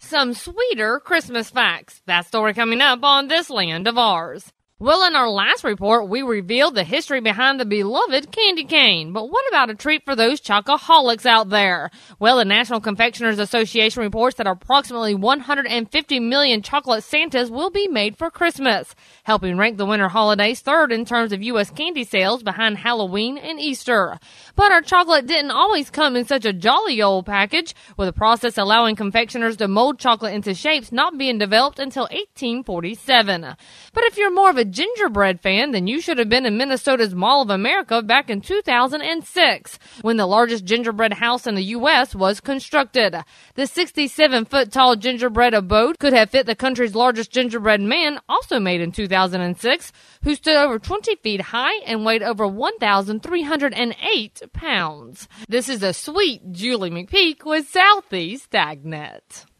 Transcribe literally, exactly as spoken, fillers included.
Some sweeter Christmas facts. That story coming up on This Land of Ours. Well, in our last report, we revealed the history behind the beloved candy cane. But what about a treat for those chocoholics out there? Well, the National Confectioners Association reports that approximately one hundred fifty million chocolate Santas will be made for Christmas, helping rank the winter holidays third in terms of U S candy sales behind Halloween and Easter. But our chocolate didn't always come in such a jolly old package, with a process allowing confectioners to mold chocolate into shapes not being developed until eighteen forty-seven. But if you're more of a gingerbread fan, then you should have been in Minnesota's Mall of America back in two thousand six, when the largest gingerbread house in the U S was constructed. The sixty-seven foot tall gingerbread abode could have fit the country's largest gingerbread man, also made in two thousand six, who stood over twenty feet high and weighed over one thousand three hundred eight pounds. This is a sweet Julie McPeak with Southeast AgNet.